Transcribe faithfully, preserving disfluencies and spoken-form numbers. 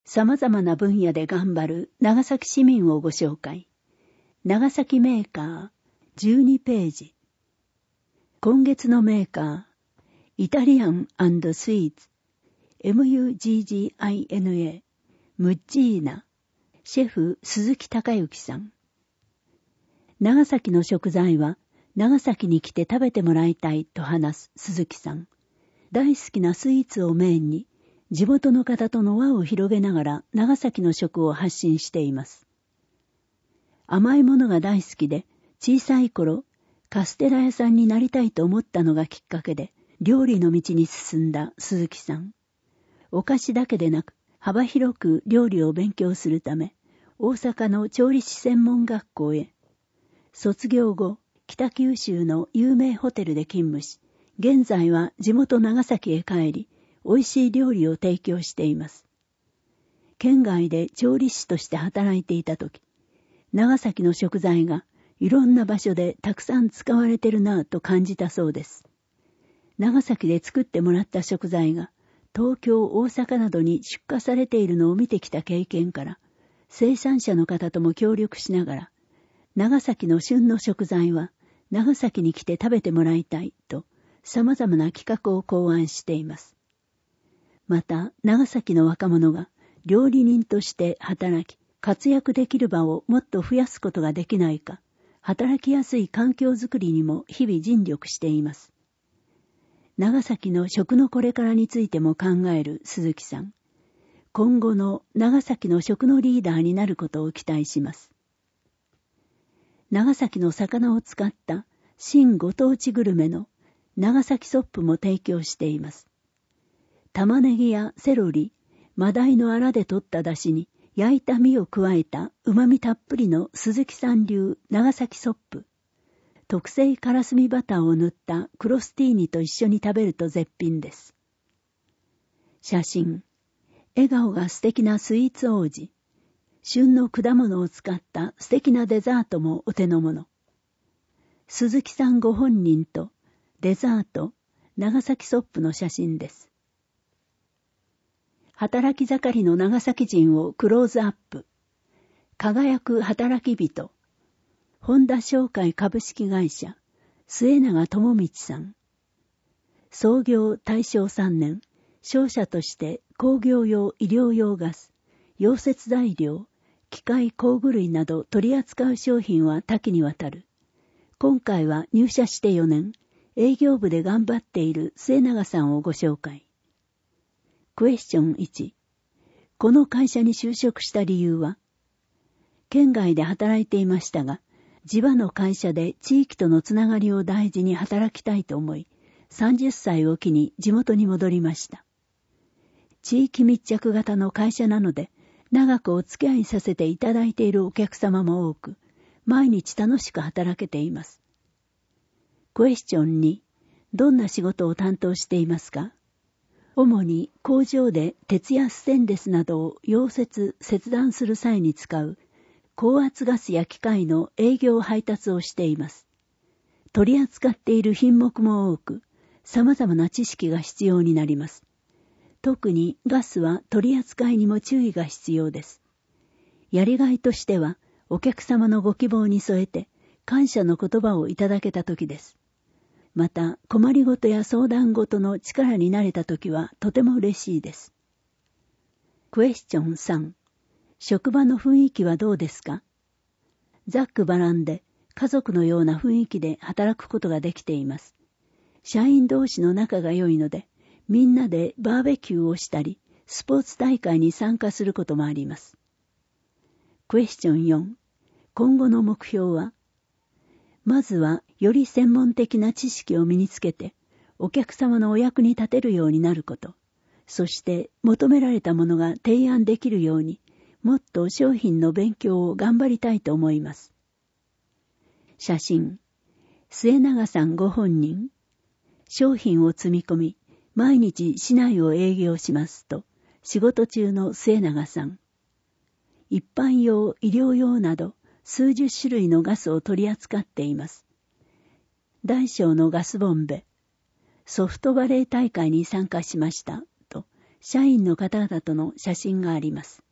様々な分野で頑張る長崎市民をご紹介。長崎メーカーじゅうにページ。今月のメーカー、イタリアン&スイーツ、エムユージージーアイエヌエー、ムッジーナ、シェフ鈴木孝之さん。長崎の食材は長崎に来て食べてもらいたいと話す鈴木さん。大好きなスイーツをメインに、地元の方との輪を広げながら長崎の食を発信しています。甘いものが大好きで、小さい頃、カステラ屋さんになりたいと思ったのがきっかけで、料理の道に進んだ鈴木さん。お菓子だけでなく、幅広く料理を勉強するため、大阪の調理師専門学校へ。卒業後、北九州の有名ホテルで勤務し、現在は地元長崎へ帰り、美味しい料理を提供しています。県外で調理師として働いていたとき、長崎の食材がいろんな場所でたくさん使われてるなぁと感じたそうです。長崎で作ってもらった食材が東京、大阪などに出荷されているのを見てきた経験から、生産者の方とも協力しながら、長崎の旬の食材は長崎に来て食べてもらいたいと様々な企画を考案しています。また、長崎の若者が料理人として働き、活躍できる場をもっと増やすことができないか、働きやすい環境づくりにも日々尽力しています。長崎の食のこれからについても考える鈴木さん。今後の長崎の食のリーダーになることを期待します。長崎の魚を使った新ご当地グルメの長崎ソップも提供しています。玉ねぎやセロリ、マダイのアラで取った出汁に焼いた身を加えた旨味たっぷりの鈴木さん流長崎ソップ。特製カラスミバターを塗ったクロスティーニと一緒に食べると絶品です。写真。笑顔が素敵なスイーツ王子。旬の果物を使った素敵なデザートもお手の物。鈴木さんご本人とデザート、長崎ソップの写真です。働き盛りの長崎人をクローズアップ。輝く働き人。本田商会株式会社、末永智道さん。創業大正さんねん、商社として工業用医療用ガス、溶接材料、機械工具類など取り扱う商品は多岐にわたる。今回は入社してよねん、営業部で頑張っている末永さんをご紹介。クエスチョンいち。この会社に就職した理由は、県外で働いていましたが、地場の会社で地域とのつながりを大事に働きたいと思い、さんじゅっさいを機に地元に戻りました。地域密着型の会社なので、長くお付き合いさせていただいているお客様も多く、毎日楽しく働けています。クエスチョンに、どんな仕事を担当していますか？主に工場で鉄やステンレスなどを溶接・切断する際に使う高圧ガスや機械の営業配達をしています。取り扱っている品目も多く、様々な知識が必要になります。特にガスは取り扱いにも注意が必要です。やりがいとしては、お客様のご希望に添えて感謝の言葉をいただけた時です。また、困りごとや相談ごとの力になれたときはとても嬉しいです。クエスチョンさん。職場の雰囲気はどうですか？ざっくばらんで家族のような雰囲気で働くことができています。社員同士の仲が良いので、みんなでバーベキューをしたり、スポーツ大会に参加することもあります。クエスチョンよん。今後の目標は？まずは、より専門的な知識を身につけて、お客様のお役に立てるようになること、そして求められたものが提案できるように、もっと商品の勉強を頑張りたいと思います。写真。末永さんご本人。商品を積み込み、毎日市内を営業しますと、仕事中の末永さん。一般用、医療用など、数十種類のガスを取り扱っています。大小のガスボンベ、ソフトバレー大会に参加しましたと社員の方々との写真があります。